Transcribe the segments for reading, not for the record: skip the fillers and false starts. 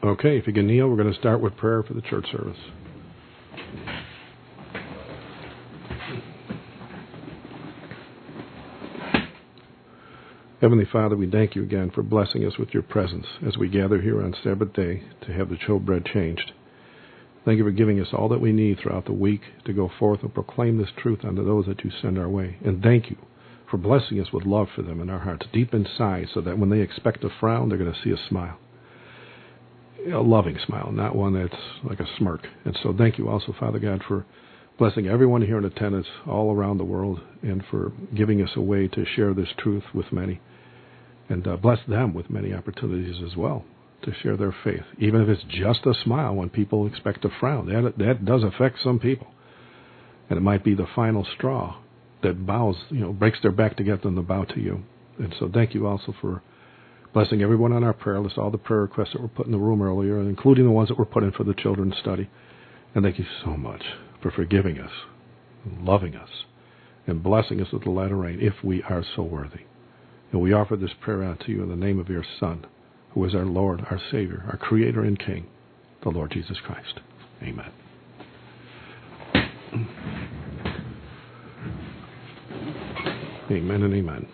Okay, if you can kneel, we're going to start with prayer for the church service. Heavenly Father, we thank you again for blessing us with your presence as we gather here on Sabbath day to have the showbread changed. Thank you for giving us all that we need throughout the week to go forth and proclaim this truth unto those that you send our way. And thank you for blessing us with love for them in our hearts, deep inside, so that when they expect a frown, they're going to see a smile. A loving smile, not one that's like a smirk. And so thank you also, Father God, for blessing everyone here in attendance all around the world and for giving us a way to share this truth with many. And bless them with many opportunities as well to share their faith, even if it's just a smile when people expect a frown. That does affect some people. And it might be the final straw that bows, breaks their back to get them to bow to you. And so thank you also for blessing everyone on our prayer list, all the prayer requests that were put in the room earlier, including the ones that were put in for the children's study. And thank you so much for forgiving us, and loving us, and blessing us with the latter rain if we are so worthy. And we offer this prayer out to you in the name of your Son, who is our Lord, our Savior, our Creator and King, the Lord Jesus Christ. Amen. Amen and amen.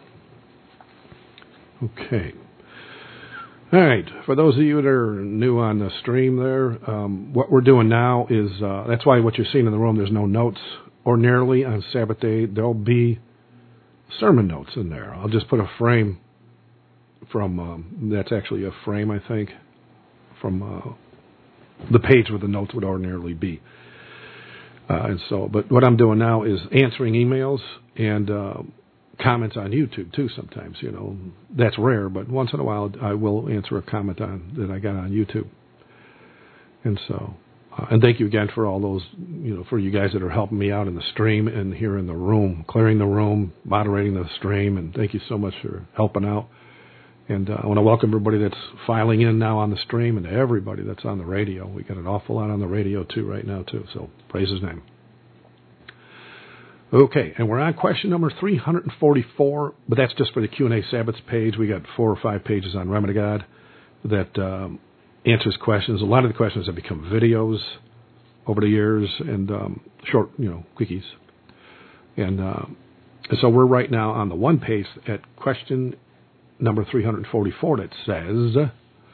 Okay. All right. For those of you that are new on the stream there, what we're doing now is, that's why what you're seeing in the room, there's no notes. Ordinarily on Sabbath day, there'll be sermon notes in there. I'll just put a frame from, that's actually a frame, I think, from the page where the notes would ordinarily be. But what I'm doing now is answering emails and comments on YouTube too sometimes. That's rare, but once in a while I will answer a comment that I got on YouTube. And so, and thank you again for all those, for you guys that are helping me out in the stream and here in the room, clearing the room, moderating the stream, and thank you so much for helping out. And I want to welcome everybody that's filing in now on the stream and everybody that's on the radio. We got an awful lot on the radio too right now too, so praise his name. Okay, and we're on question number 344, but that's just for the Q&A Sabbaths page. We got 4 or 5 pages on Remedy God that answers questions. A lot of the questions have become videos over the years and short, quickies. And so we're right now on the one page at question number 344 that says,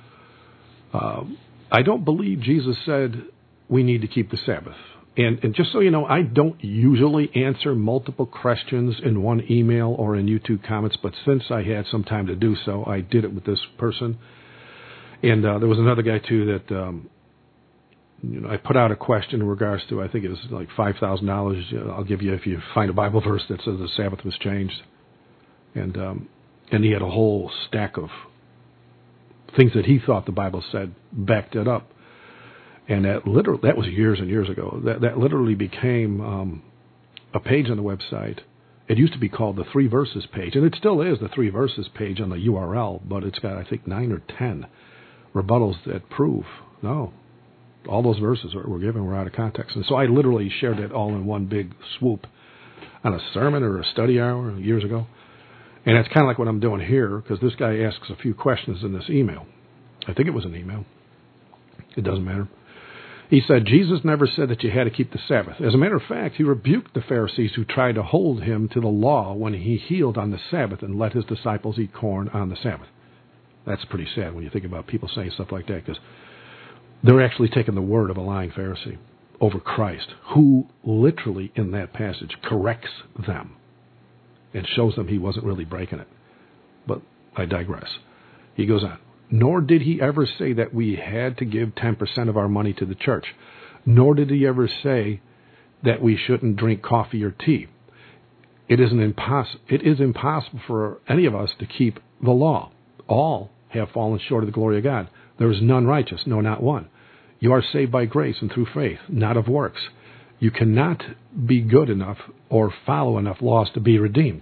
I don't believe Jesus said we need to keep the Sabbath. And just so you know, I don't usually answer multiple questions in one email or in YouTube comments, but since I had some time to do so, I did it with this person. And there was another guy, too, that I put out a question in regards to, I think it was like $5,000. I'll give you if you find a Bible verse that says the Sabbath was changed. And he had a whole stack of things that he thought the Bible said backed it up. And that was years and years ago. That literally became a page on the website. It used to be called the 3 Verses page, and it still is the 3 Verses page on the URL, but it's got, I think, 9 or 10 rebuttals that prove, no, all those verses were given were out of context. And so I literally shared it all in one big swoop on a sermon or a study hour years ago. And it's kind of like what I'm doing here, because this guy asks a few questions in this email. I think it was an email. It doesn't matter. He said, Jesus never said that you had to keep the Sabbath. As a matter of fact, he rebuked the Pharisees who tried to hold him to the law when he healed on the Sabbath and let his disciples eat corn on the Sabbath. That's pretty sad when you think about people saying stuff like that, because they're actually taking the word of a lying Pharisee over Christ, who literally in that passage corrects them and shows them he wasn't really breaking it. But I digress. He goes on. Nor did he ever say that we had to give 10% of our money to the church. Nor did he ever say that we shouldn't drink coffee or tea. It is impossible for any of us to keep the law. All have fallen short of the glory of God. There is none righteous, no, not one. You are saved by grace and through faith, not of works. You cannot be good enough or follow enough laws to be redeemed.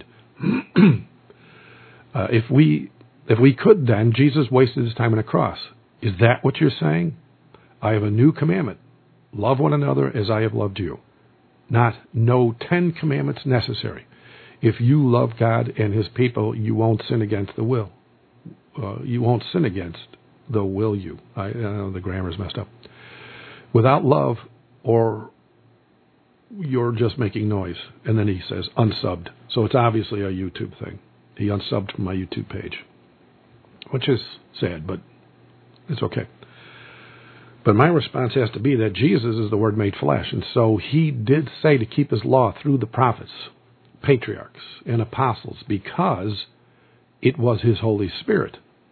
If we could, then, Jesus wasted his time on a cross. Is that what you're saying? I have a new commandment. Love one another as I have loved you. Not no 10 commandments necessary. If you love God and his people, you won't sin against the will. You won't sin against the will you. I know the grammar's messed up. Without love, or you're just making noise. And then he says unsubbed. So it's obviously a YouTube thing. He unsubbed from my YouTube page, which is sad, but it's okay. But my response has to be that Jesus is the Word made flesh. And so he did say to keep his law through the prophets, patriarchs, and apostles, because it was his Holy Spirit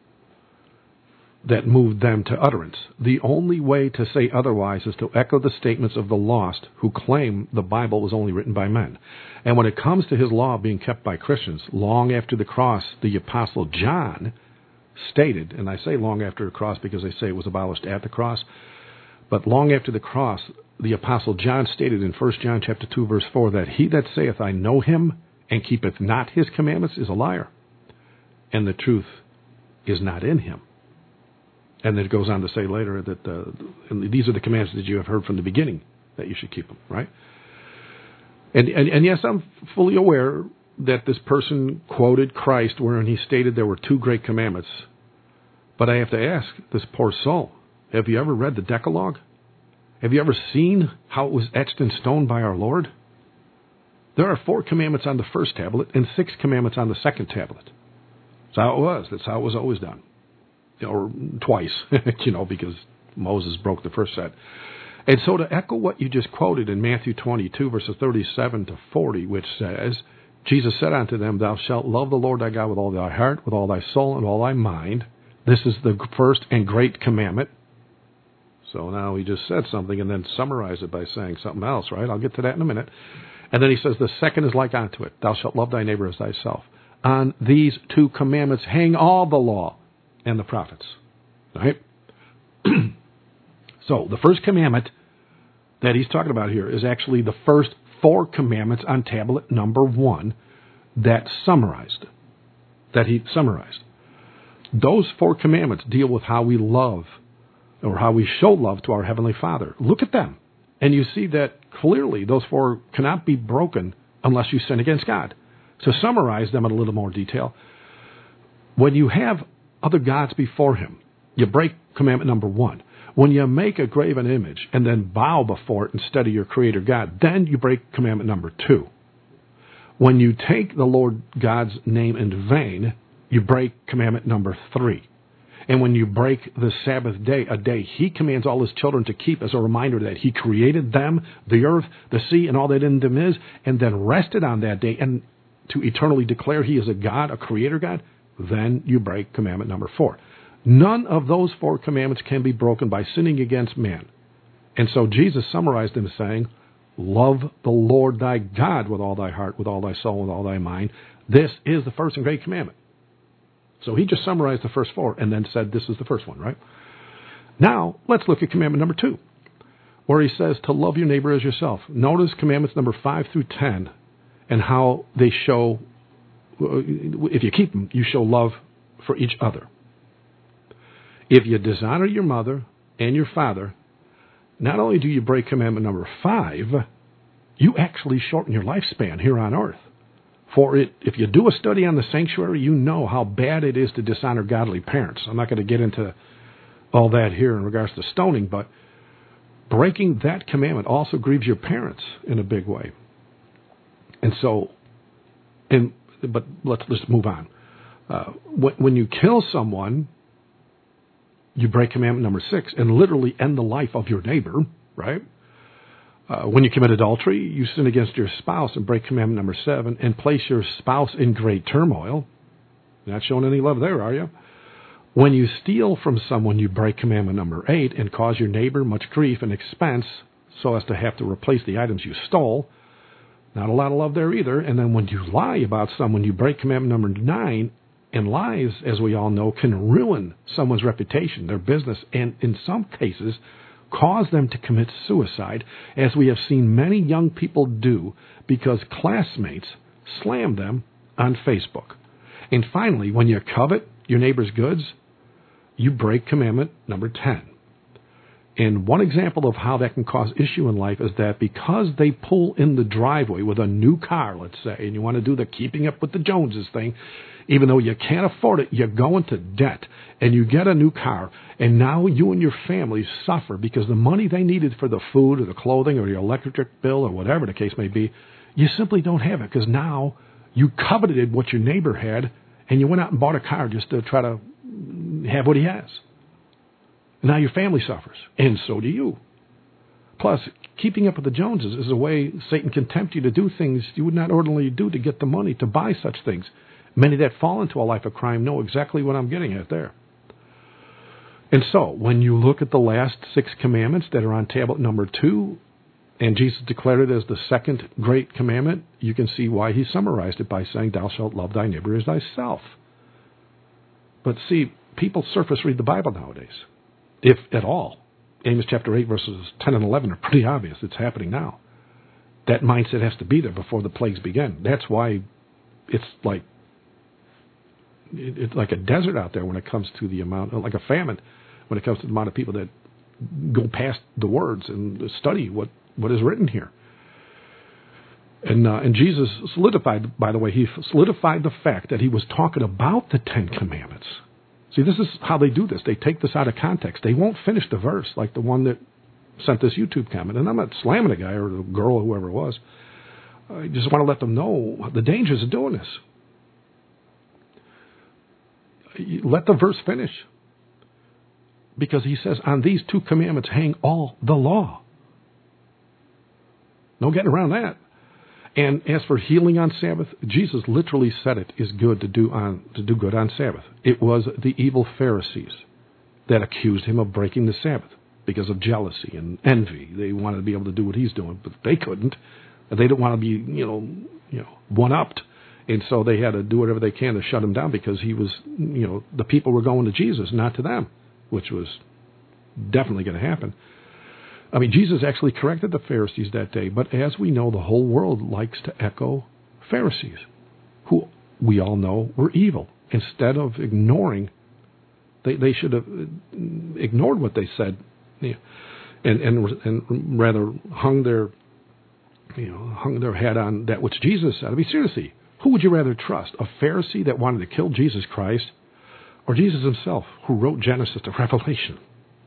that moved them to utterance. The only way to say otherwise is to echo the statements of the lost who claim the Bible was only written by men. And when it comes to his law being kept by Christians, long after the cross, the Apostle John stated, and I say long after the cross because they say it was abolished at the cross, but long after the cross, the Apostle John stated in 1 John chapter 2, verse 4, that he that saith, I know him, and keepeth not his commandments, is a liar, and the truth is not in him. And then it goes on to say later that and these are the commandments that you have heard from the beginning, that you should keep them, right? And yes, I'm fully aware that this person quoted Christ wherein he stated there were two great commandments. But I have to ask this poor soul, have you ever read the Decalogue? Have you ever seen how it was etched in stone by our Lord? There are 4 commandments on the first tablet and 6 commandments on the second tablet. That's how it was. That's how it was always done. Or twice, because Moses broke the first set. And so to echo what you just quoted in Matthew 22, verses 37 to 40, which says, Jesus said unto them, Thou shalt love the Lord thy God with all thy heart, with all thy soul, and all thy mind. This is the first and great commandment. So now he just said something and then summarized it by saying something else, right? I'll get to that in a minute. And then he says, the second is like unto it. Thou shalt love thy neighbor as thyself. On these 2 commandments hang all the law and the prophets. Right? So the first commandment that he's talking about here is actually the first 4 commandments on tablet number 1 that he summarized. Those 4 commandments deal with how we love, or how we show love to our Heavenly Father. Look at them, and you see that clearly those 4 cannot be broken unless you sin against God. To summarize them in a little more detail, when you have other gods before him, you break commandment number 1. When you make a graven image and then bow before it instead of your Creator God, then you break commandment number 2. When you take the Lord God's name in vain, you break commandment number 3. And when you break the Sabbath day, a day he commands all his children to keep as a reminder that he created them, the earth, the sea, and all that in them is, and then rested on that day, and to eternally declare he is a God, a creator God, then you break commandment number 4. None of those 4 commandments can be broken by sinning against man. And so Jesus summarized them saying, love the Lord thy God with all thy heart, with all thy soul, with all thy mind. This is the first and great commandment. So he just summarized the first 4 and then said this is the first one, right? Now, let's look at commandment number 2, where he says to love your neighbor as yourself. Notice commandments number 5 through 10 and how they show, if you keep them, you show love for each other. If you dishonor your mother and your father, not only do you break commandment number 5, you actually shorten your lifespan here on earth. For it, if you do a study on the sanctuary, you know how bad it is to dishonor godly parents. I'm not going to get into all that here in regards to stoning, but breaking that commandment also grieves your parents in a big way. And so, but let's move on. When you kill someone, you break commandment number 6 and literally end the life of your neighbor, right? When you commit adultery, you sin against your spouse and break commandment number 7 and place your spouse in great turmoil. You're not showing any love there, are you? When you steal from someone, you break commandment number 8 and cause your neighbor much grief and expense so as to have to replace the items you stole. Not a lot of love there either. And then when you lie about someone, you break commandment number 9. And lies, as we all know, can ruin someone's reputation, their business, and in some cases cause them to commit suicide, as we have seen many young people do because classmates slam them on Facebook. And finally, when you covet your neighbor's goods, you break commandment number 10. And one example of how that can cause issue in life is that because they pull in the driveway with a new car, let's say, and you want to do the keeping up with the Joneses thing, even though you can't afford it, you go into debt and you get a new car, and now you and your family suffer because the money they needed for the food or the clothing or your electric bill or whatever the case may be, you simply don't have it because now you coveted what your neighbor had and you went out and bought a car just to try to have what he has. Now your family suffers, and so do you. Plus, keeping up with the Joneses is a way Satan can tempt you to do things you would not ordinarily do to get the money to buy such things. Many that fall into a life of crime know exactly what I'm getting at there. And so, when you look at the last 6 commandments that are on tablet number 2, and Jesus declared it as the second great commandment, you can see why he summarized it by saying, thou shalt love thy neighbor as thyself. But see, people surface read the Bible nowadays, if at all. Amos chapter 8, verses 10 and 11 are pretty obvious. It's happening now. That mindset has to be there before the plagues begin. That's why it's like a desert out there when it comes to the amount, like a famine, when it comes to the amount of people that go past the words and study what is written here. And Jesus solidified, by the way, he solidified the fact that he was talking about the 10 Commandments. See, this is how they do this. They take this out of context. They won't finish the verse like the one that sent this YouTube comment. And I'm not slamming a guy or the girl or whoever it was. I just want to let them know the dangers of doing this. Let the verse finish. Because he says, on these 2 commandments hang all the law. No getting around that. And as for healing on Sabbath, Jesus literally said it is good to do good on Sabbath. It was the evil Pharisees that accused him of breaking the Sabbath because of jealousy and envy. They wanted to be able to do what he's doing, but they couldn't. They didn't want to be, one-upped. And so they had to do whatever they can to shut him down because he was, the people were going to Jesus, not to them, which was definitely going to happen. I mean, Jesus actually corrected the Pharisees that day, but as we know, the whole world likes to echo Pharisees, who we all know were evil. Instead of ignoring, they should have ignored what they said, and rather hung their head on that which Jesus said. I mean, seriously, who would you rather trust? A Pharisee that wanted to kill Jesus Christ, or Jesus himself, who wrote Genesis to Revelation?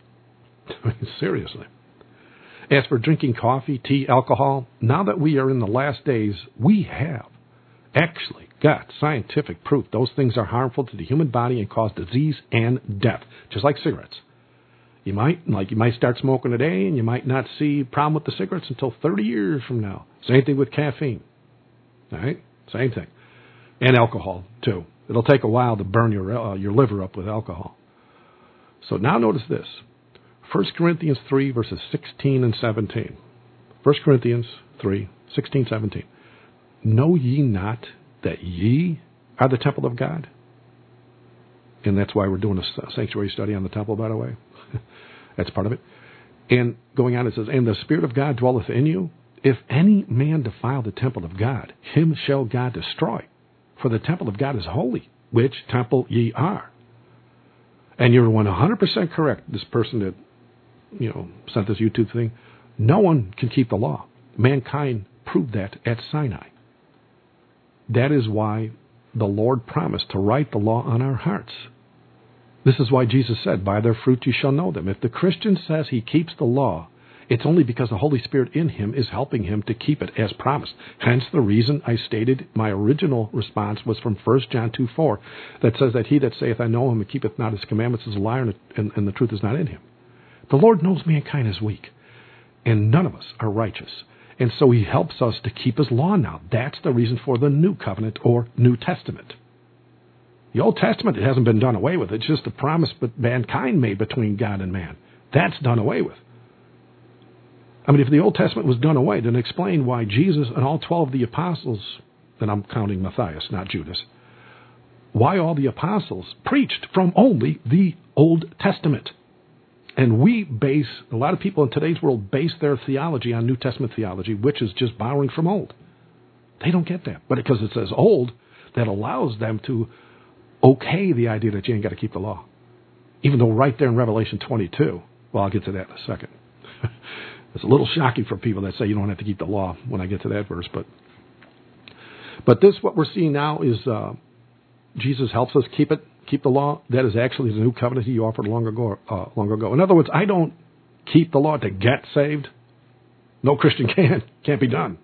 I mean, seriously. As for drinking coffee, tea, alcohol, now that we are in the last days, we have actually got scientific proof those things are harmful to the human body and cause disease and death, just like cigarettes. You might start smoking today, and you might not see a problem with the cigarettes until 30 years from now. Same thing with caffeine. All right? Same thing. And alcohol, too. It'll take a while to burn your liver up with alcohol. So now notice this. 1 Corinthians 3, verses 16 and 17. 1 Corinthians 3, 16, 17. Know ye not that ye are the temple of God? And that's why we're doing a sanctuary study on the temple, by the way. That's part of it. And going on, it says, and the Spirit of God dwelleth in you. If any man defile the temple of God, him shall God destroy. For the temple of God is holy, which temple ye are. And you're 100% correct, this person that sent this YouTube thing. No one can keep the law. Mankind proved that at Sinai. That is why the Lord promised to write the law on our hearts. This is why Jesus said, by their fruit you shall know them. If the Christian says he keeps the law, it's only because the Holy Spirit in him is helping him to keep it as promised. Hence the reason I stated my original response was from 1 John 2:4, that says that he that saith I know him and keepeth not his commandments is a liar, and the truth is not in him. The Lord knows mankind is weak, and none of us are righteous. And so he helps us to keep his law now. That's the reason for the New Covenant or New Testament. The Old Testament, it hasn't been done away with. It's just a promise that mankind made between God and man. That's done away with. I mean, if the Old Testament was done away, then explain why Jesus and all 12 of the apostles, and I'm counting Matthias, not Judas, why all the apostles preached from only the Old Testament. And a lot of people in today's world base their theology on New Testament theology, which is just borrowing from old. They don't get that. But because it says old, that allows them to okay the idea that you ain't got to keep the law. Even though right there in Revelation 22, Well, I'll get to that in a second. It's a little shocking for people that say you don't have to keep the law when I get to that verse. But this, what we're seeing now is Jesus helps us keep the law. That is actually the new covenant he offered long ago. In other words, I don't keep the law to get saved. No Christian can't be done.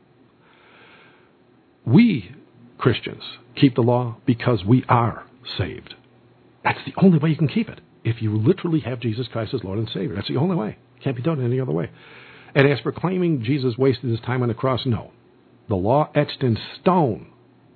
We Christians keep the law because we are saved. That's the only way you can keep it. If you literally have Jesus Christ as Lord and Savior, that's the only way. Can't be done any other way. And as for claiming Jesus wasted his time on the cross, no. The law etched in stone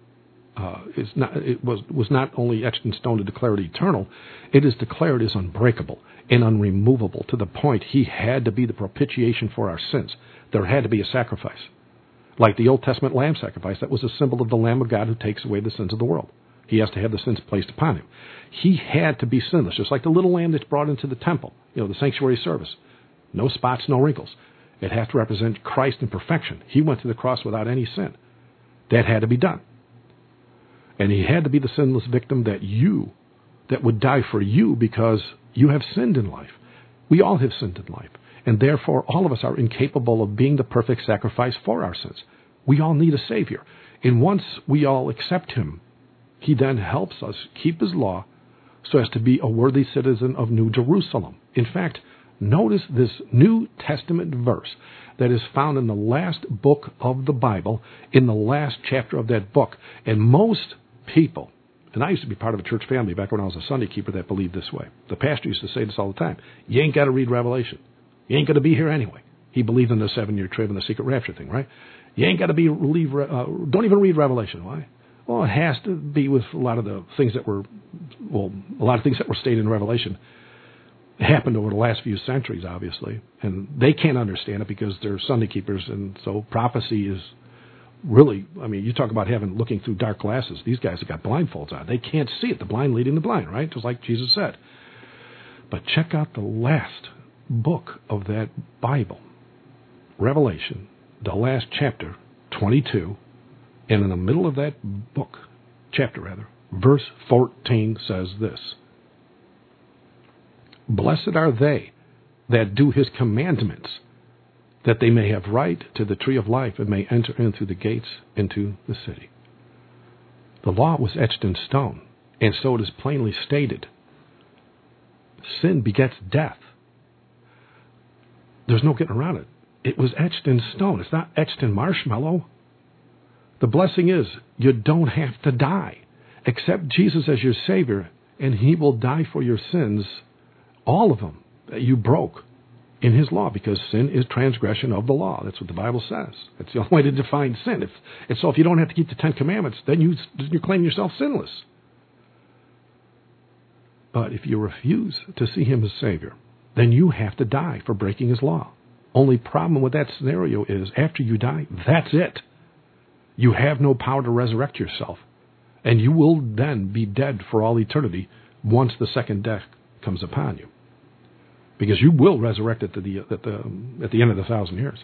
was not only etched in stone to declare it eternal, it is declared as unbreakable and unremovable to the point he had to be the propitiation for our sins. There had to be a sacrifice. Like the Old Testament lamb sacrifice, that was a symbol of the Lamb of God who takes away the sins of the world. He has to have the sins placed upon him. He had to be sinless, just like the little lamb that's brought into the temple, the sanctuary service. No spots, no wrinkles. It has to represent Christ in perfection. He went to the cross without any sin. That had to be done. And he had to be the sinless victim that would die for you because you have sinned in life. We all have sinned in life. And therefore, all of us are incapable of being the perfect sacrifice for our sins. We all need a Savior. And once we all accept him, he then helps us keep his law so as to be a worthy citizen of New Jerusalem. In fact, notice this New Testament verse that is found in the last book of the Bible, in the last chapter of that book. And most people, and I used to be part of a church family back when I was a Sunday keeper that believed this way. The pastor used to say this all the time. You ain't got to read Revelation. You ain't going to be here anyway. He believed in the 7-year trib and the secret rapture thing, right? You ain't got to don't even read Revelation. Why? Well, it has to be with a lot of things that were stated in Revelation happened over the last few centuries, obviously. And they can't understand it because they're Sunday keepers. And so prophecy is really, you talk about looking through dark glasses. These guys have got blindfolds on. They can't see it. The blind leading the blind, right? Just like Jesus said. But check out the last book of that Bible, Revelation, the last chapter, 22, and in the middle of that chapter, verse 14 says this: Blessed are they that do his commandments, that they may have right to the tree of life and may enter in through the gates into the city. The law was etched in stone, and so it is plainly stated. Sin begets death. There's no getting around it. It was etched in stone. It's not etched in marshmallow. The blessing is you don't have to die. Accept Jesus as your Savior, and he will die for your sins, all of them that you broke in his law, because sin is transgression of the law. That's what the Bible says. It's the only way to define sin. If you don't have to keep the 10 Commandments, then you claim yourself sinless. But if you refuse to see him as Savior, then you have to die for breaking his law. Only problem with that scenario is after you die, that's it. You have no power to resurrect yourself. And you will then be dead for all eternity once the second death comes upon you. Because you will resurrect at the end of the 1,000 years.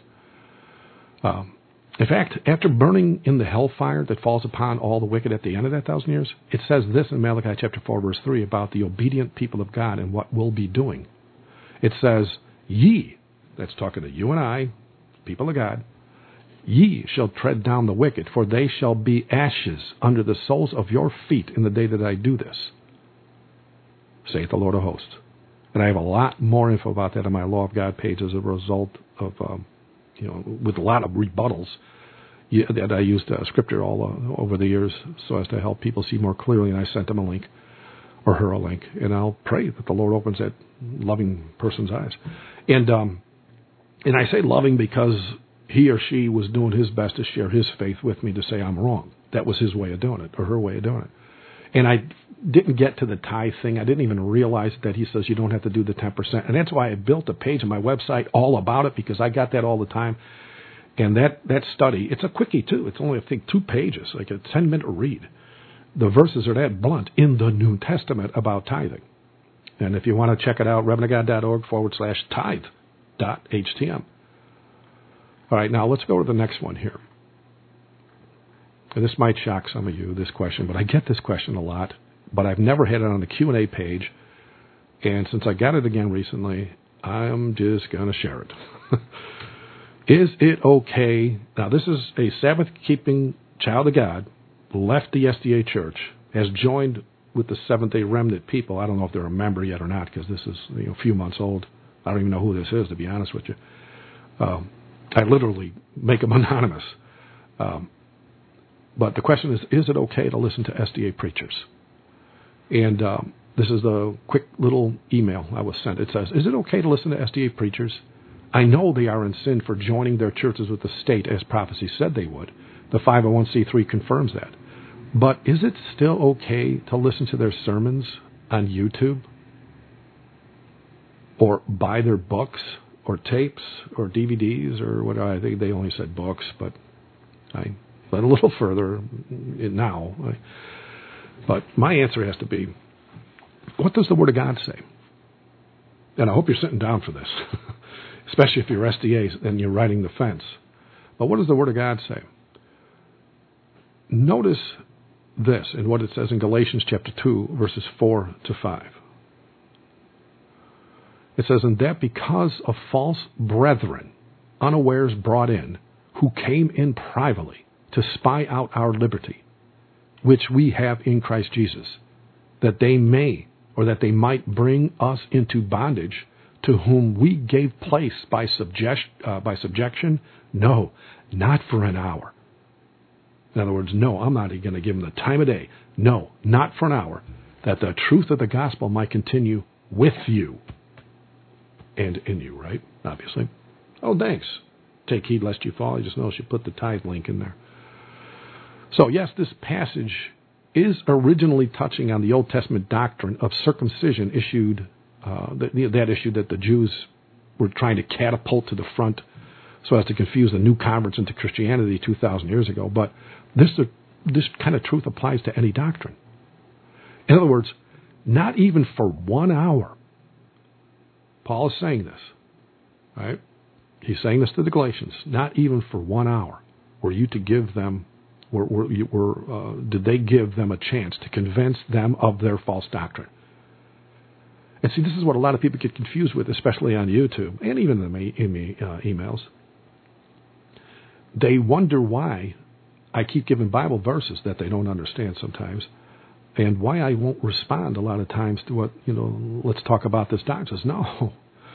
In fact, after burning in the hellfire that falls upon all the wicked at the end of that 1,000 years, it says this in Malachi chapter 4, verse 3 about the obedient people of God and what we'll be doing. It says, Ye, that's talking to you and I, people of God, ye shall tread down the wicked, for they shall be ashes under the soles of your feet in the day that I do this, saith the Lord of hosts. And I have a lot more info about that on my Law of God page as a result of, with a lot of rebuttals that I used scripture all over the years so as to help people see more clearly. And I sent them a link, or her a link, and I'll pray that the Lord opens that loving person's eyes. And I say loving because he or she was doing his best to share his faith with me to say I'm wrong. That was his way of doing it, or her way of doing it. And I didn't get to the tithe thing. I didn't even realize that he says you don't have to do the 10%. And that's why I built a page on my website all about it, because I got that all the time. And that study, it's a quickie too. It's only, I think, 2 pages, like a 10-minute read. The verses are that blunt in the New Testament about tithing. And if you want to check it out, revenantofgod.org/tithe.htm. All right, now let's go to the next one here. And this might shock some of you, this question, but I get this question a lot, but I've never had it on the Q&A page. And since I got it again recently, I'm just going to share it. Is it okay? Now, this is a Sabbath-keeping child of God, left the SDA church, has joined with the Seventh-day Remnant people. I don't know if they're a member yet or not, because this is a few months old. I don't even know who this is, to be honest with you. I literally make them anonymous. But the question is it okay to listen to SDA preachers? And this is the quick little email I was sent. It says, is it okay to listen to SDA preachers? I know they are in sin for joining their churches with the state, as prophecy said they would. The 501c3 confirms that. But is it still okay to listen to their sermons on YouTube? Or buy their books, or tapes, or DVDs, or what? I think they only said books, but I went a little further now. But my answer has to be, what does the Word of God say? And I hope you're sitting down for this, especially if you're SDA and you're riding the fence. But what does the Word of God say? Notice this in what it says in Galatians chapter 2, verses 4 to 5. It says, and that because of false brethren, unawares brought in, who came in privately to spy out our liberty, which we have in Christ Jesus, that they might bring us into bondage, to whom we gave place by subjection? No, not for an hour. In other words, no, I'm not going to give them the time of day. No, not for an hour, that the truth of the gospel might continue with you and in you, right? Obviously. Oh, thanks. Take heed lest you fall. I just noticed you put the tithe link in there. So, yes, this passage is originally touching on the Old Testament doctrine of circumcision that issue that the Jews were trying to catapult to the front so as to confuse the new converts into Christianity 2,000 years ago. But this kind of truth applies to any doctrine. In other words, not even for 1 hour. Paul is saying this, right? He's saying this to the Galatians. Not even for 1 hour were you to give them, did they give them a chance to convince them of their false doctrine? And see, this is what a lot of people get confused with, especially on YouTube and even in the emails. They wonder why I keep giving Bible verses that they don't understand sometimes, and why I won't respond a lot of times to what, let's talk about this doctrine. No,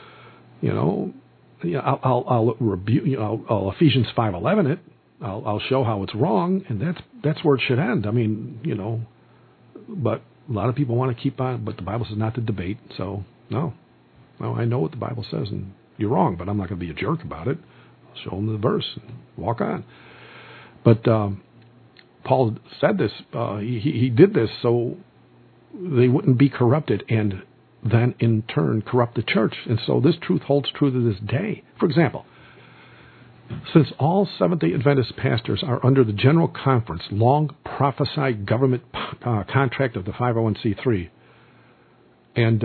I'll rebuke, I'll Ephesians 5:11 it. I'll show how it's wrong, and that's where it should end. I mean, but a lot of people want to keep on, but the Bible says not to debate. So no, I know what the Bible says, and you're wrong, but I'm not going to be a jerk about it. I'll show them the verse and walk on. But Paul said this. He did this so they wouldn't be corrupted and then in turn corrupt the church. And so this truth holds true to this day. For example, since all Seventh-day Adventist pastors are under the General Conference long prophesied government contract of the 501c3, and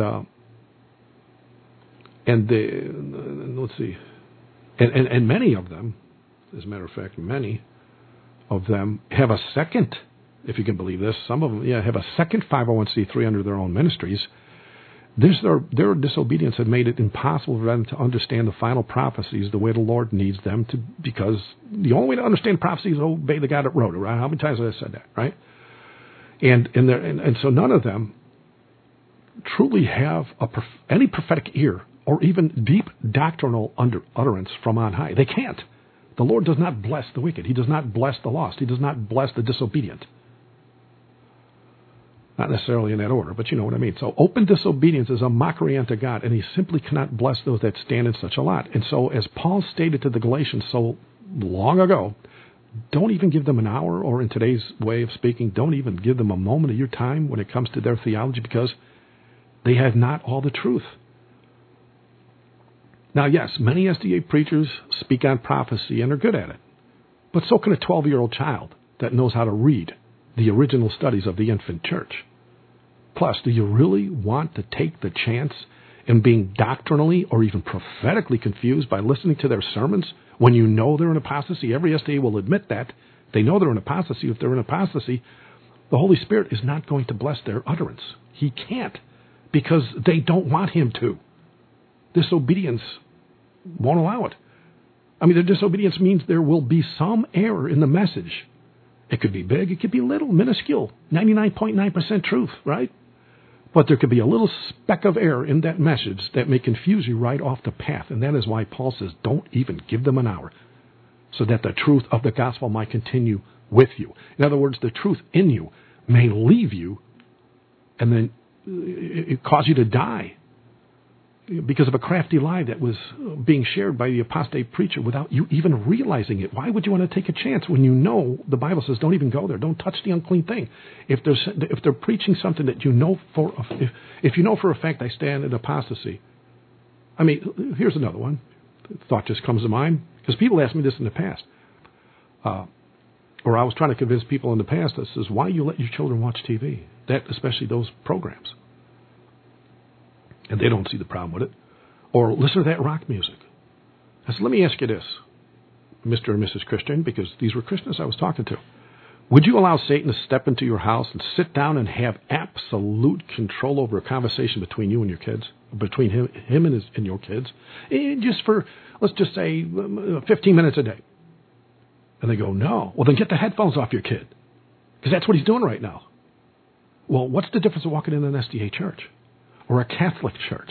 many of them, as a matter of fact, many of them have a second, if you can believe this, some of them have a second 501c3 under their own ministries. Their disobedience had made it impossible for them to understand the final prophecies the way the Lord needs them to, because the only way to understand prophecy is to obey the God that wrote it, right? How many times have I said that, right? And so none of them truly have any prophetic ear or even deep doctrinal utterance from on high. They can't. The Lord does not bless the wicked. He does not bless the lost. He does not bless the disobedient. Not necessarily in that order, but you know what I mean. So open disobedience is a mockery unto God, and he simply cannot bless those that stand in such a lot. And so as Paul stated to the Galatians so long ago, don't even give them an hour, or in today's way of speaking, don't even give them a moment of your time when it comes to their theology, because they have not all the truth. Now, yes, many SDA preachers speak on prophecy and are good at it, but so can a 12-year-old child that knows how to read the original studies of the infant church. Plus, do you really want to take the chance in being doctrinally or even prophetically confused by listening to their sermons when you know they're in apostasy? Every SDA will admit that. They know they're in apostasy. If they're in apostasy, the Holy Spirit is not going to bless their utterance. He can't, because they don't want him to. disobedience won't allow it. I mean, their disobedience means there will be some error in the message. It could be big, it could be little, minuscule, 99.9% truth, right? But there could be a little speck of error in that message that may confuse you right off the path. And that is why Paul says, don't even give them an hour, so that the truth of the gospel might continue with you. In other words, the truth in you may leave you and then it cause you to die because of a crafty lie that was being shared by the apostate preacher without you even realizing it. Why would you want to take a chance when you know the Bible says don't even go there, don't touch the unclean thing? If they're preaching something that you know if you know for a fact they stand in apostasy. I mean, here's another one. Thought just comes to mind because people asked me this in the past, or I was trying to convince people in the past that says, why you let your children watch TV? That especially those programs. And they don't see the problem with it. Or listen to that rock music. I said, let me ask you this, Mr. and Mrs. Christian, because these were Christians I was talking to. Would you allow Satan to step into your house and sit down and have absolute control over a conversation between you and your kids, between him and your kids, just for, let's just say, 15 minutes a day? And they go, no. Well, then get the headphones off your kid, because that's what he's doing right now. Well, what's the difference of walking in an SDA church or a Catholic church?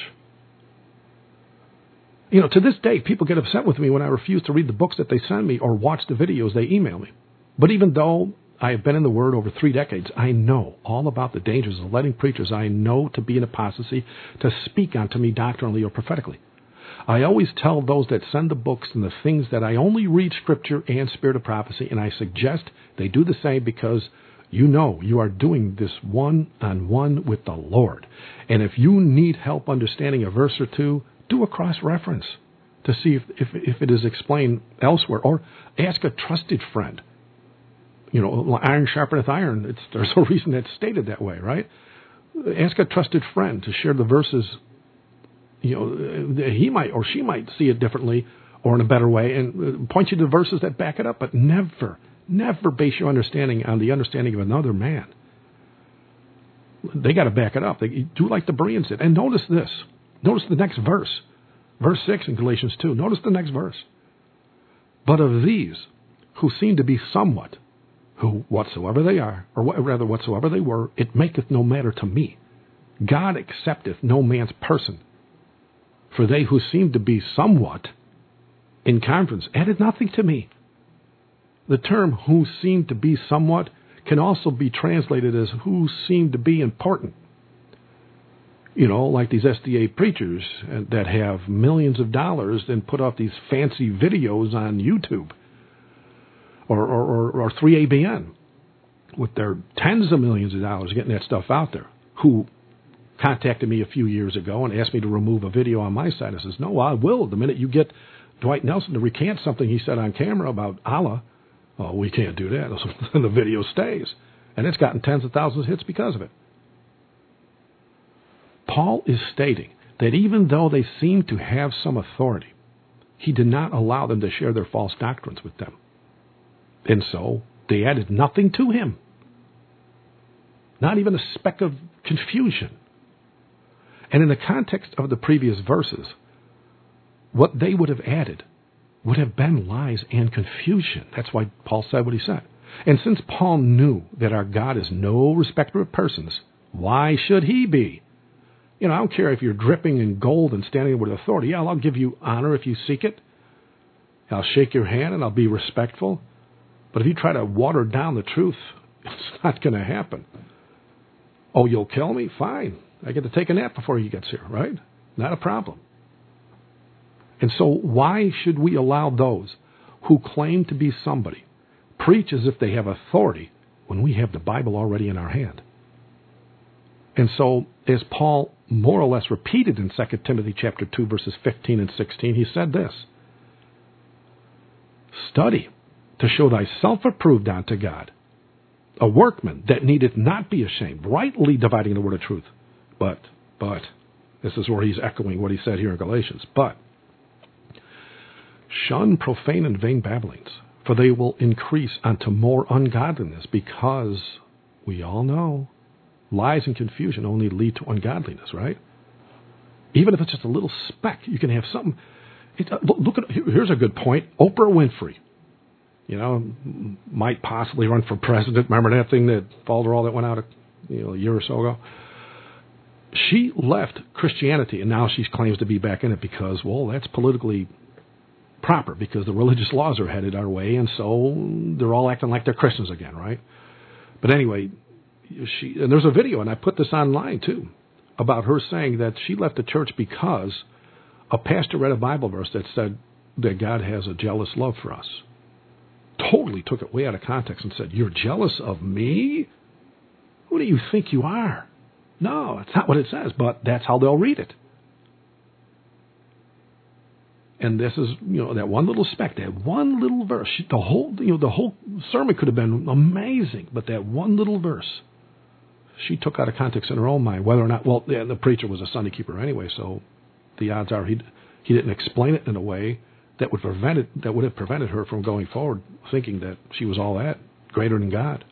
You know, to this day, people get upset with me when I refuse to read the books that they send me or watch the videos they email me. But even though I have been in the Word over 3 decades, I know all about the dangers of letting preachers I know to be in apostasy to speak unto me doctrinally or prophetically. I always tell those that send the books and the things that I only read Scripture and Spirit of Prophecy, and I suggest they do the same because you know you are doing this one-on-one with the Lord. And if you need help understanding a verse or two, do a cross-reference to see if it is explained elsewhere, or ask a trusted friend. You know, iron sharpeneth iron. There's a reason that's stated that way, right? Ask a trusted friend to share the verses. You know, he might or she might see it differently or in a better way and point you to verses that back it up, but never base your understanding on the understanding of another man. They got to back it up. They do like the Bereans did. And notice this. Notice the next verse. Verse 6 in Galatians 2. Notice the next verse. But of these who seem to be somewhat, who whatsoever they are, or rather whatsoever they were, it maketh no matter to me. God accepteth no man's person. For they who seem to be somewhat in conference added nothing to me. The term who seem to be somewhat can also be translated as who seem to be important. You know, like these SDA preachers that have millions of dollars and put up these fancy videos on YouTube or 3ABN with their tens of millions of dollars getting that stuff out there, who contacted me a few years ago and asked me to remove a video on my site. I says, no, I will. The minute you get Dwight Nelson to recant something he said on camera about Allah, oh, we can't do that. And the video stays. And it's gotten tens of thousands of hits because of it. Paul is stating that even though they seem to have some authority, he did not allow them to share their false doctrines with them. And so they added nothing to him. Not even a speck of confusion. And in the context of the previous verses, what they would have added would have been lies and confusion. That's why Paul said what he said. And since Paul knew that our God is no respecter of persons, why should he be? You know, I don't care if you're dripping in gold and standing with authority. Yeah, I'll give you honor if you seek it. I'll shake your hand and I'll be respectful. But if you try to water down the truth, it's not going to happen. Oh, you'll kill me? Fine. I get to take a nap before he gets here, right? Not a problem. And so why should we allow those who claim to be somebody preach as if they have authority when we have the Bible already in our hand? And so, as Paul more or less repeated in 2 Timothy chapter 2, verses 15 and 16, he said this: study to show thyself approved unto God, a workman that needeth not be ashamed, rightly dividing the word of truth. But, this is where he's echoing what he said here in Galatians. But, shun profane and vain babblings, for they will increase unto more ungodliness, because we all know lies and confusion only lead to ungodliness, right? Even if it's just a little speck, you can have something. Here's a good point. Oprah Winfrey, might possibly run for president. Remember that thing that Falderall that went out a year or so ago? She left Christianity, and now she claims to be back in it because, well, that's politically proper because the religious laws are headed our way, and so they're all acting like they're Christians again, right? But anyway, and there's a video, and I put this online too, about her saying that she left the church because a pastor read a Bible verse that said that God has a jealous love for us. Totally took it way out of context and said, "You're jealous of me? Who do you think you are?" No, it's not what it says, but that's how they'll read it. And this is, that one little speck, that one little verse. The whole sermon could have been amazing, but that one little verse, she took out of context in her own mind. Whether or not, the preacher was a Sunday keeper anyway, so the odds are he didn't explain it in a way that would have prevented her from going forward, thinking that she was all that greater than God.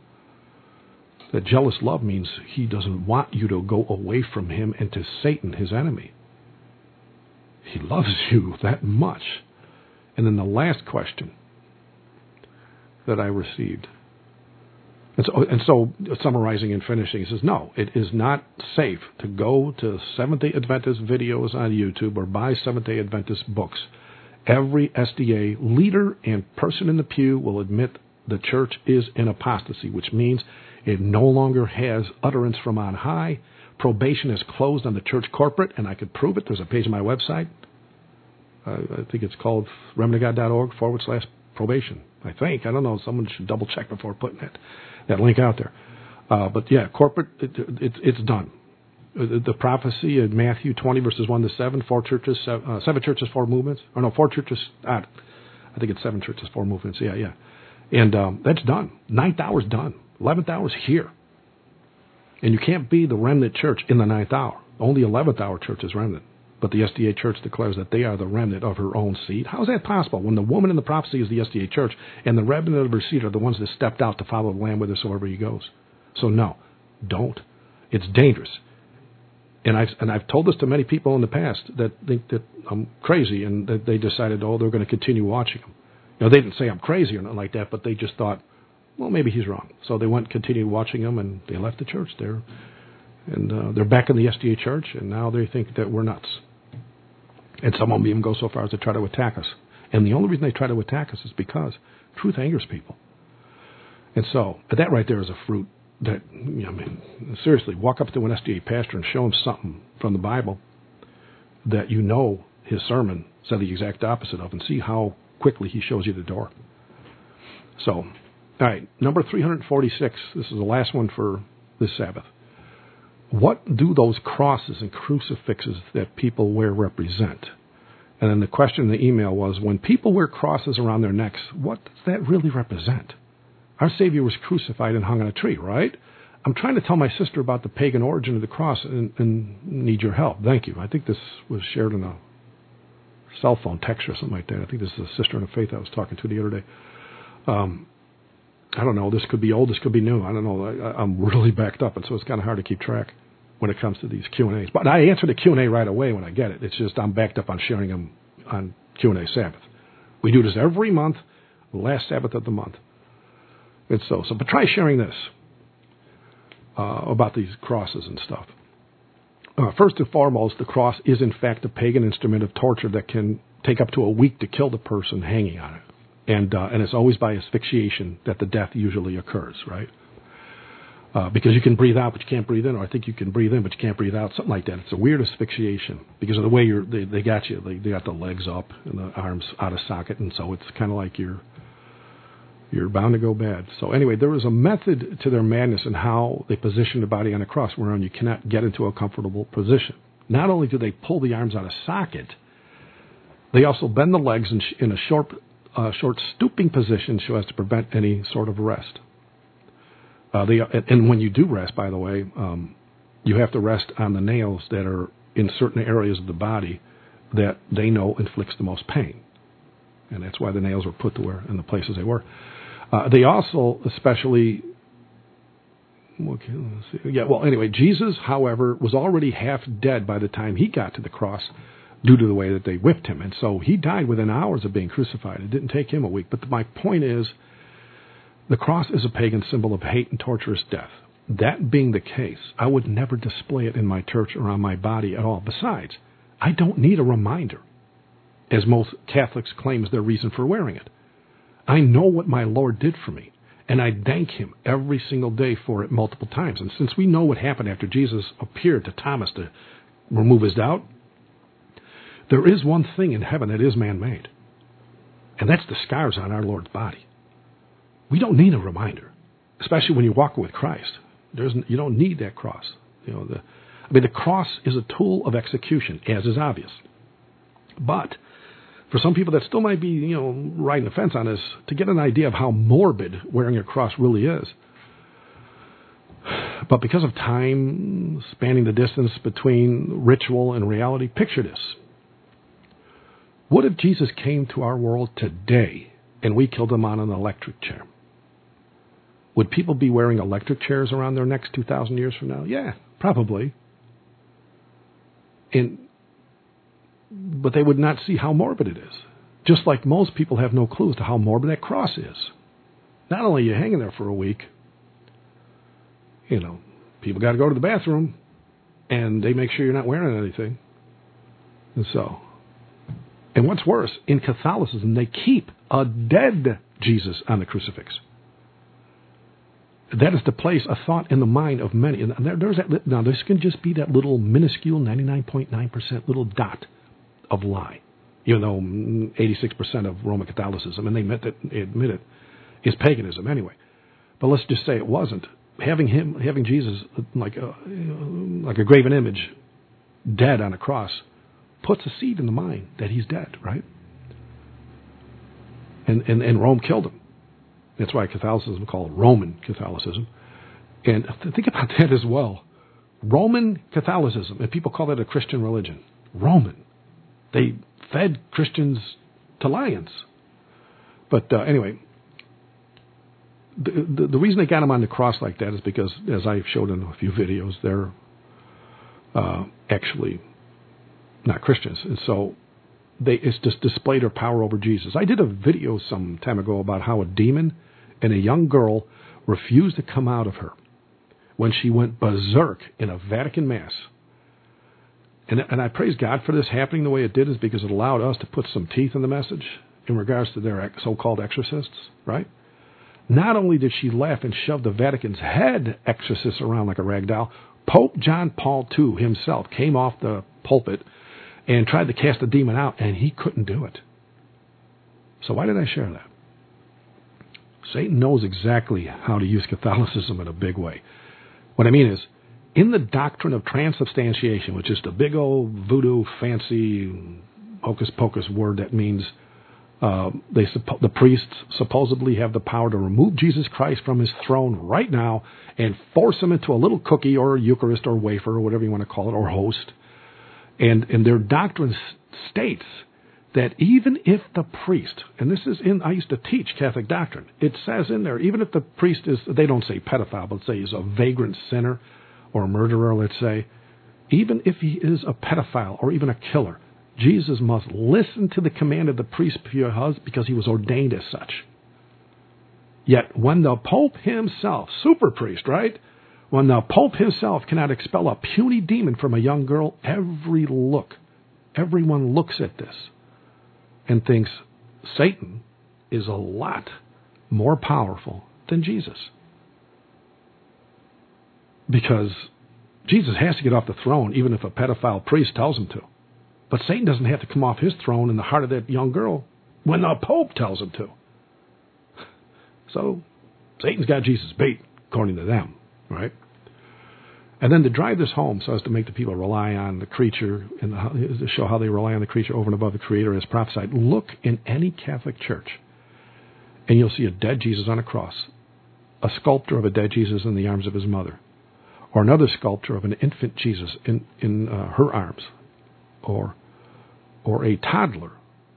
That jealous love means he doesn't want you to go away from him and to Satan, his enemy. He loves you that much. And then the last question that I received, and so summarizing and finishing, he says, no, it is not safe to go to Seventh-day Adventist videos on YouTube or buy Seventh-day Adventist books. Every SDA leader and person in the pew will admit the church is in apostasy, which means it no longer has utterance from on high. Probation is closed on the church corporate, and I could prove it. There's a page on my website. I think it's called remnantofgod.org/probation. I think. I don't know. Someone should double check before putting that link out there. But yeah, corporate, it's done. The prophecy in Matthew 20 verses 1-7, 4 churches, 7 churches, 4 movements. Or no, 4 churches. I think it's 7 churches, 4 movements. Yeah. And that's done. 9th hour's done. 11th hour's here. And you can't be the remnant church in the 9th hour. Only 11th hour church is remnant. But the SDA church declares that they are the remnant of her own seed. How is that possible when the woman in the prophecy is the SDA church and the remnant of her seed are the ones that stepped out to follow the Lamb whithersoever he goes? So no, don't. It's dangerous. And I've told this to many people in the past that think that I'm crazy and that they decided, they're going to continue watching them. They didn't say I'm crazy or nothing like that, but they just thought, well, maybe he's wrong. So they went and continued watching him, and they left the church there. And they're back in the SDA church, and now they think that we're nuts. And some of them even go so far as to try to attack us. And the only reason they try to attack us is because truth angers people. And so, but that right there is a fruit that, seriously, walk up to an SDA pastor and show him something from the Bible that his sermon said the exact opposite of, and see how quickly he shows you the door. So, all right, number 346. This is the last one for this Sabbath. What do those crosses and crucifixes that people wear represent? And then the question in the email was, when people wear crosses around their necks, what does that really represent? Our Savior was crucified and hung on a tree, right? I'm trying to tell my sister about the pagan origin of the cross and need your help. Thank you. I think this was shared in a cell phone text or something like that. I think this is a sister in the faith I was talking to the other day. I don't know. This could be old. This could be new. I don't know. I'm really backed up, and so it's kind of hard to keep track when it comes to these Q&As. But I answer the Q&A right away when I get it. It's just I'm backed up on sharing them on Q&A Sabbath. We do this every month, the last Sabbath of the month. And but try sharing this about these crosses and stuff. First and foremost, the cross is in fact a pagan instrument of torture that can take up to a week to kill the person hanging on it. And it's always by asphyxiation that the death usually occurs, right? Because you can breathe out, but you can't breathe in, or I think you can breathe in, but you can't breathe out, something like that. It's a weird asphyxiation because of the way they got you. They got the legs up and the arms out of socket, and so it's kind of like you're bound to go bad. So anyway, there is a method to their madness in how they position the body on a cross, wherein you cannot get into a comfortable position. Not only do they pull the arms out of socket, they also bend the legs in a short stooping position so as to prevent any sort of rest. And when you do rest, by the way, you have to rest on the nails that are in certain areas of the body that they know inflicts the most pain. And that's why the nails were put to where in the places they were. They also especially Okay, let's see. Yeah, well, anyway, Jesus, however, was already half dead by the time he got to the cross due to the way that they whipped him. And so he died within hours of being crucified. It didn't take him a week. But my point is, the cross is a pagan symbol of hate and torturous death. That being the case, I would never display it in my church or on my body at all. Besides, I don't need a reminder, as most Catholics claim is their reason for wearing it. I know what my Lord did for me, and I thank him every single day for it multiple times. And since we know what happened after Jesus appeared to Thomas to remove his doubt, there is one thing in heaven that is man-made, and that's the scars on our Lord's body. We don't need a reminder, especially when you walk with Christ. You don't need that cross. The cross is a tool of execution, as is obvious. But for some people that still might be, riding the fence on this, to get an idea of how morbid wearing a cross really is. But because of time spanning the distance between ritual and reality, picture this. What if Jesus came to our world today and we killed him on an electric chair? Would people be wearing electric chairs around their necks 2,000 years from now? Yeah, probably. But they would not see how morbid it is. Just like most people have no clue as to how morbid that cross is. Not only are you hanging there for a week, people got to go to the bathroom, and they make sure you're not wearing anything. And what's worse, in Catholicism, they keep a dead Jesus on the crucifix. That is to place a thought in the mind of many. And now, this can just be that little minuscule 99.9% little dot of lie, even though 86% of Roman Catholicism, and they admit it, is paganism anyway. But let's just say it wasn't. Having Jesus like a graven image, dead on a cross, puts a seed in the mind that he's dead, right? And Rome killed him. That's why Catholicism is called Roman Catholicism. And think about that as well. Roman Catholicism, and people call it a Christian religion. Roman. They fed Christians to lions. But anyway, the reason they got him on the cross like that is because, as I've showed in a few videos, they're actually not Christians. And so it's just displayed their power over Jesus. I did a video some time ago about how a demon and a young girl refused to come out of her when she went berserk in a Vatican Mass. And I praise God for this happening the way it did, is because it allowed us to put some teeth in the message in regards to their so-called exorcists, right? Not only did she laugh and shove the Vatican's head exorcists around like a rag doll, Pope John Paul II himself came off the pulpit and tried to cast the demon out, and he couldn't do it. So why did I share that? Satan knows exactly how to use Catholicism in a big way. What I mean is, in the doctrine of transubstantiation, which is the big old voodoo, fancy, hocus-pocus word that means the priests supposedly have the power to remove Jesus Christ from his throne right now and force him into a little cookie or a Eucharist or wafer or whatever you want to call it, or host. And their doctrine states that even if the priest, and this is I used to teach Catholic doctrine, it says in there, even if the priest is, they don't say pedophile, but say he's a vagrant sinner or a murderer, let's say, even if he is a pedophile or even a killer, Jesus must listen to the command of the priest because he was ordained as such. Yet when the Pope himself, super priest, right? When the Pope himself cannot expel a puny demon from a young girl, everyone looks at this and thinks Satan is a lot more powerful than Jesus. Because Jesus has to get off the throne even if a pedophile priest tells him to. But Satan doesn't have to come off his throne in the heart of that young girl when the Pope tells him to. So Satan's got Jesus beat, according to them, right? And then to drive this home so as to make the people rely on the creature and to show how they rely on the creature over and above the Creator as prophesied, look in any Catholic church and you'll see a dead Jesus on a cross, a sculpture of a dead Jesus in the arms of his mother, or another sculpture of an infant Jesus in her arms, or a toddler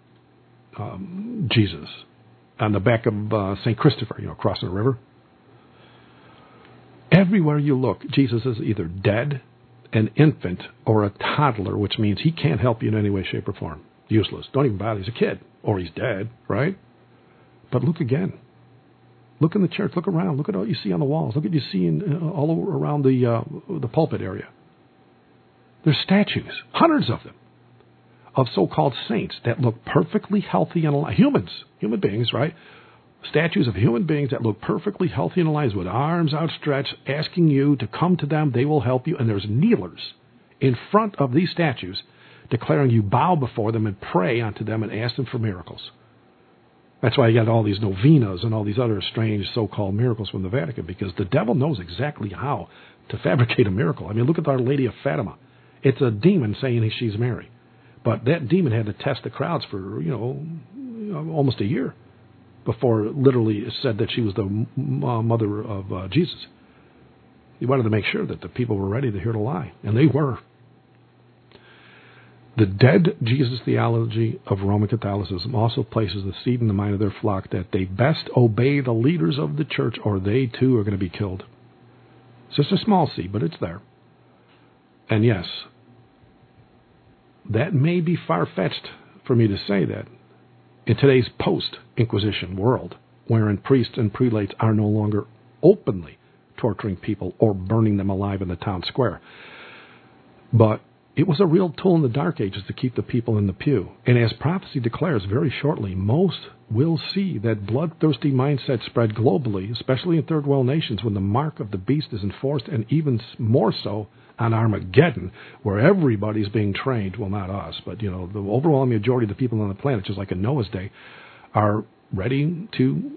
Jesus on the back of St. Christopher, crossing the river. Everywhere you look, Jesus is either dead, an infant, or a toddler, which means he can't help you in any way, shape, or form. Useless. Don't even bother. He's a kid. Or he's dead, right? But look again. Look in the church. Look around. Look at all you see on the walls. Look at what you see all over around the pulpit area. There's statues, hundreds of them, of so-called saints that look perfectly healthy and alive. Human beings, right? Statues of human beings that look perfectly healthy and alive with arms outstretched, asking you to come to them. They will help you. And there's kneelers in front of these statues declaring you bow before them and pray unto them and ask them for miracles. That's why you got all these novenas and all these other strange so-called miracles from the Vatican, because the devil knows exactly how to fabricate a miracle. I mean, look at Our Lady of Fatima. It's a demon saying she's Mary. But that demon had to test the crowds for, almost a year before literally it said that she was the mother of Jesus. He wanted to make sure that the people were ready to hear the lie, and they were. The dead Jesus theology of Roman Catholicism also places the seed in the mind of their flock that they best obey the leaders of the church or they too are going to be killed. It's just a small seed, but it's there. And yes, that may be far-fetched for me to say that in today's post-Inquisition world, wherein priests and prelates are no longer openly torturing people or burning them alive in the town square. But it was a real tool in the Dark Ages to keep the people in the pew. And as prophecy declares very shortly, most will see that bloodthirsty mindset spread globally, especially in third world nations, when the mark of the beast is enforced, and even more so on Armageddon, where everybody's being trained, well, not us, but, the overwhelming majority of the people on the planet, just like in Noah's day, are ready to,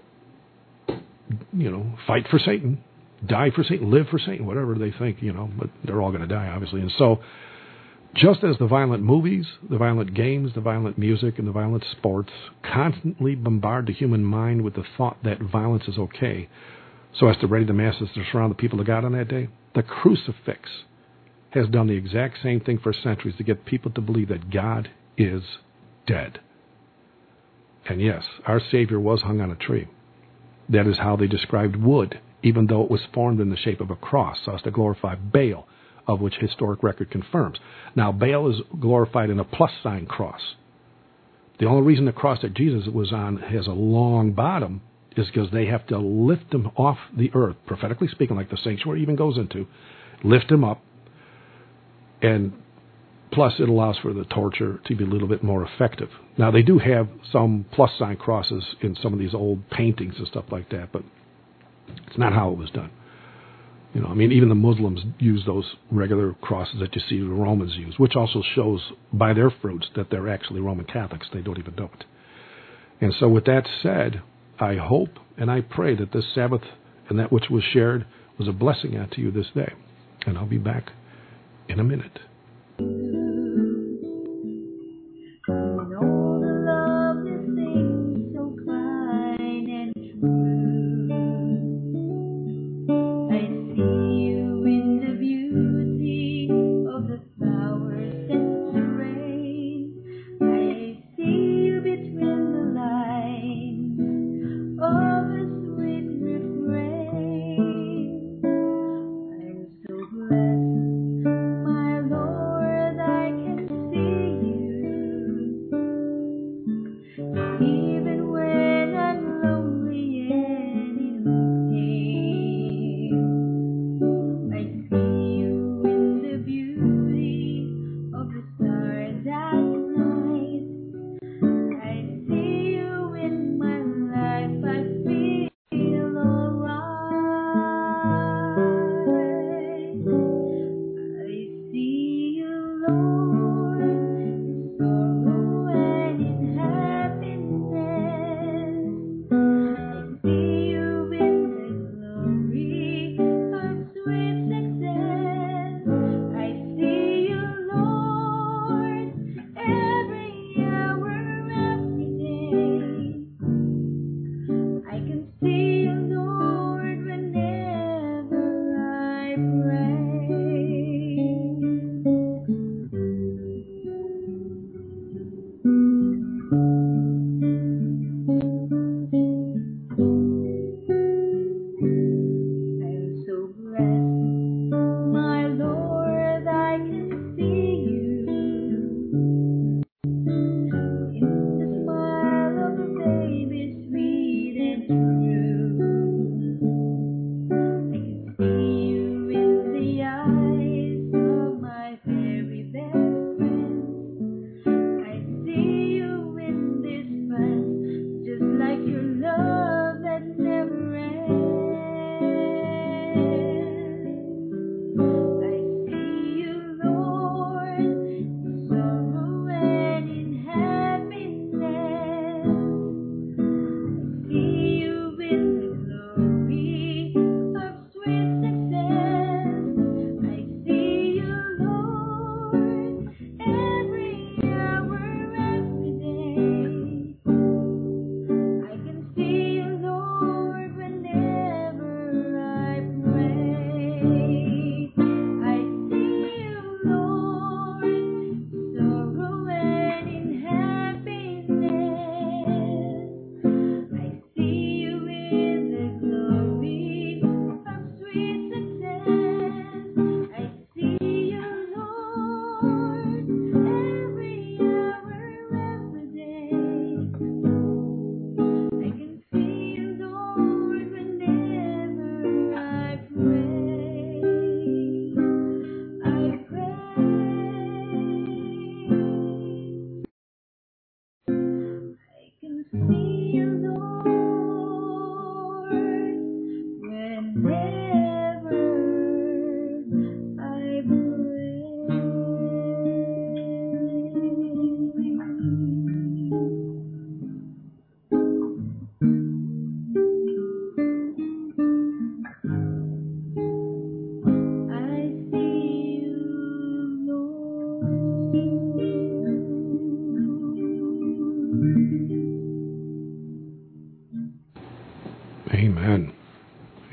fight for Satan, die for Satan, live for Satan, whatever they think, but they're all going to die, obviously. And so, just as the violent movies, the violent games, the violent music, and the violent sports constantly bombard the human mind with the thought that violence is okay, so as to ready the masses to surround the people of God on that day, the crucifix has done the exact same thing for centuries to get people to believe that God is dead. And yes, our Savior was hung on a tree. That is how they described wood, even though it was formed in the shape of a cross, so as to glorify Baal, of which historic record confirms. Now, Baal is glorified in a plus-sign cross. The only reason the cross that Jesus was on has a long bottom is because they have to lift him off the earth, prophetically speaking, like the sanctuary even goes into, lift him up, and plus it allows for the torture to be a little bit more effective. Now, they do have some plus-sign crosses in some of these old paintings and stuff like that, but it's not how it was done. Even the Muslims use those regular crosses that you see the Romans use, which also shows by their fruits that they're actually Roman Catholics. They don't even know it. And so with that said, I hope and I pray that this Sabbath and that which was shared was a blessing unto you this day. And I'll be back in a minute.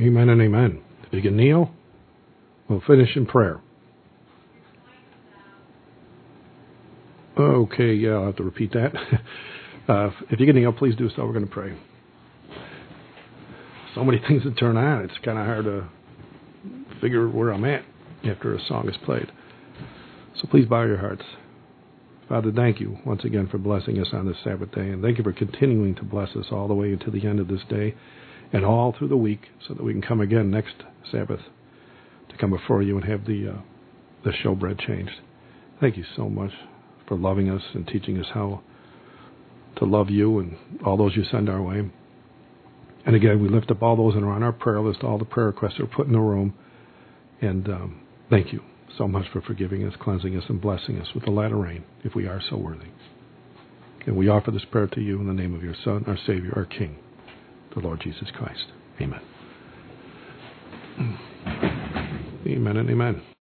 Amen and amen. If you can kneel, we'll finish in prayer. Okay, yeah, I'll have to repeat that. If you can kneel, please do so. We're going to pray. So many things to turn on. It's kind of hard to figure where I'm at after a song is played. So please bow your hearts. Father, thank you once again for blessing us on this Sabbath day, and thank you for continuing to bless us all the way to the end of this day and all through the week so that we can come again next Sabbath to come before you and have the showbread changed. Thank you so much for loving us and teaching us how to love you and all those you send our way. And again, we lift up all those that are on our prayer list, all the prayer requests that are put in the room. And thank you so much for forgiving us, cleansing us, and blessing us with the latter rain, if we are so worthy. And we offer this prayer to you in the name of your Son, our Savior, our King, the Lord Jesus Christ. Amen. Amen and amen.